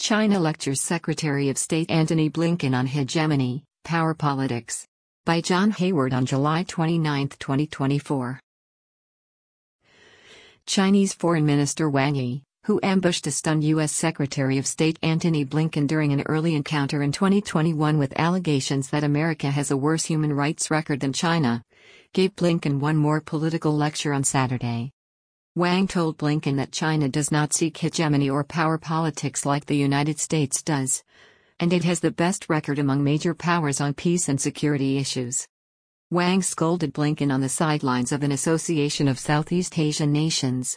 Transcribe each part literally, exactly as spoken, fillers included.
China lectures Secretary of State Antony Blinken on hegemony, power politics. By John Hayward on July twenty-ninth, twenty twenty-four. Chinese Foreign Minister Wang Yi, who ambushed a stunned U S Secretary of State Antony Blinken during an early encounter in twenty twenty-one with allegations that America has a worse human rights record than China, gave Blinken one more political lecture on Saturday. Wang told Blinken that China does not seek hegemony or power politics like the United States does, and it has the best record among major powers on peace and security issues. Wang scolded Blinken on the sidelines of an association of Southeast Asian nations,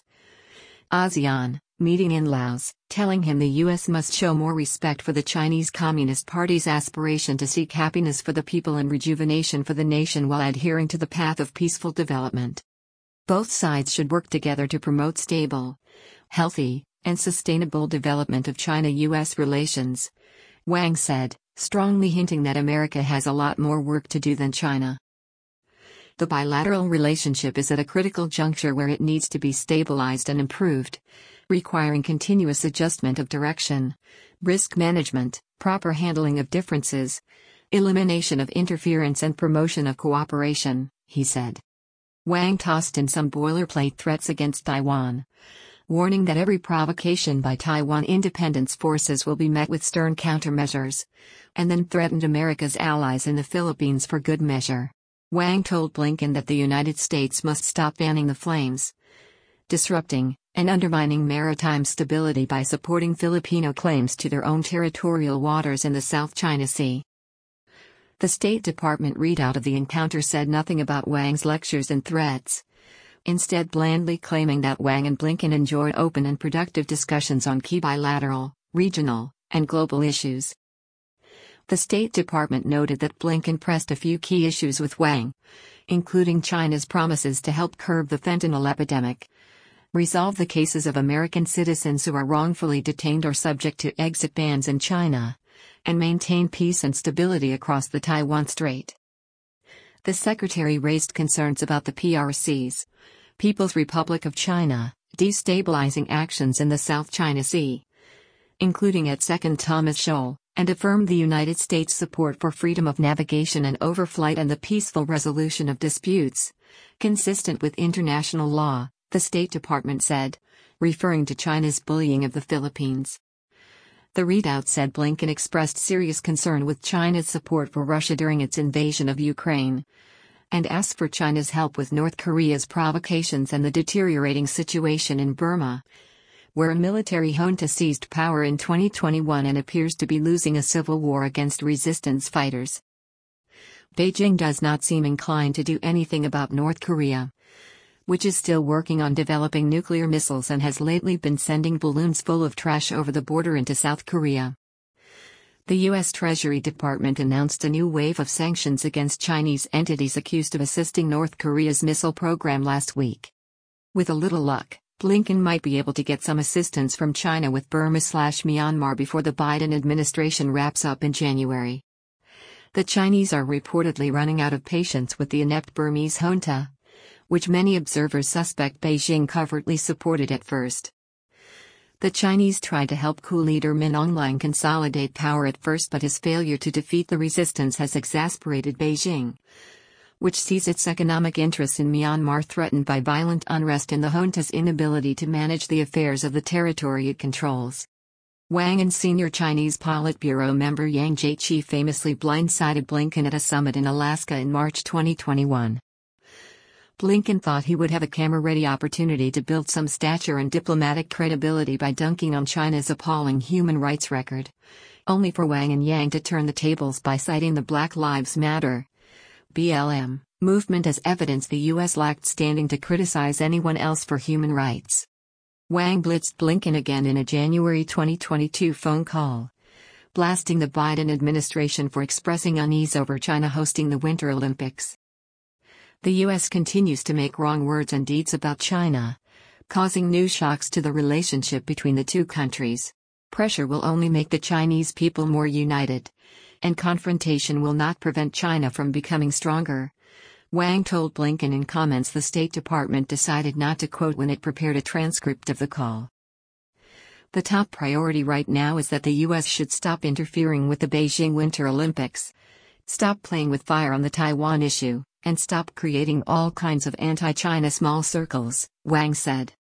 ASEAN, meeting in Laos, telling him the U S must show more respect for the Chinese Communist Party's aspiration to seek happiness for the people and rejuvenation for the nation while adhering to the path of peaceful development. Both sides should work together to promote stable, healthy, and sustainable development of China-U S relations, Wang said, strongly hinting that America has a lot more work to do than China. The bilateral relationship is at a critical juncture where it needs to be stabilized and improved, requiring continuous adjustment of direction, risk management, proper handling of differences, elimination of interference and promotion of cooperation, he said. Wang tossed in some boilerplate threats against Taiwan, warning that every provocation by Taiwan independence forces will be met with stern countermeasures, and then threatened America's allies in the Philippines for good measure. Wang told Blinken that the United States must stop fanning the flames, disrupting, and undermining maritime stability by supporting Filipino claims to their own territorial waters in the South China Sea. The State Department readout of the encounter said nothing about Wang's lectures and threats, instead blandly claiming that Wang and Blinken enjoyed open and productive discussions on key bilateral, regional, and global issues. The State Department noted that Blinken pressed a few key issues with Wang, including China's promises to help curb the fentanyl epidemic, resolve the cases of American citizens who are wrongfully detained or subject to exit bans in China, and maintain peace and stability across the Taiwan Strait. The secretary raised concerns about the P R C's, People's Republic of China, destabilizing actions in the South China Sea, including at Second Thomas Shoal, and affirmed the United States' support for freedom of navigation and overflight and the peaceful resolution of disputes, consistent with international law, the State Department said, referring to China's bullying of the Philippines. The readout said Blinken expressed serious concern with China's support for Russia during its invasion of Ukraine, and asked for China's help with North Korea's provocations and the deteriorating situation in Burma, where a military junta seized power in twenty twenty-one and appears to be losing a civil war against resistance fighters. Beijing does not seem inclined to do anything about North Korea, which is still working on developing nuclear missiles and has lately been sending balloons full of trash over the border into South Korea. The U S Treasury Department announced a new wave of sanctions against Chinese entities accused of assisting North Korea's missile program last week. With a little luck, Blinken might be able to get some assistance from China with Burma/Myanmar before the Biden administration wraps up in January. The Chinese are reportedly running out of patience with the inept Burmese junta, which many observers suspect Beijing covertly supported at first. The Chinese tried to help coup leader Min Aung consolidate power at first, but his failure to defeat the resistance has exasperated Beijing, which sees its economic interests in Myanmar threatened by violent unrest and the junta's inability to manage the affairs of the territory it controls. Wang and senior Chinese Politburo member Yang Jiechi famously blindsided Blinken at a summit in Alaska in March twenty twenty-one. Blinken thought he would have a camera-ready opportunity to build some stature and diplomatic credibility by dunking on China's appalling human rights record, only for Wang and Yang to turn the tables by citing the Black Lives Matter (B L M) movement as evidence the U S lacked standing to criticize anyone else for human rights. Wang blitzed Blinken again in a January twenty twenty-two phone call, blasting the Biden administration for expressing unease over China hosting the Winter Olympics. The U S continues to make wrong words and deeds about China, causing new shocks to the relationship between the two countries. Pressure will only make the Chinese people more united, and confrontation will not prevent China from becoming stronger, Wang told Blinken in comments the State Department decided not to quote when it prepared a transcript of the call. The top priority right now is that the U S should stop interfering with the Beijing Winter Olympics, stop playing with fire on the Taiwan issue, and stop creating all kinds of anti-China small circles, Wang said.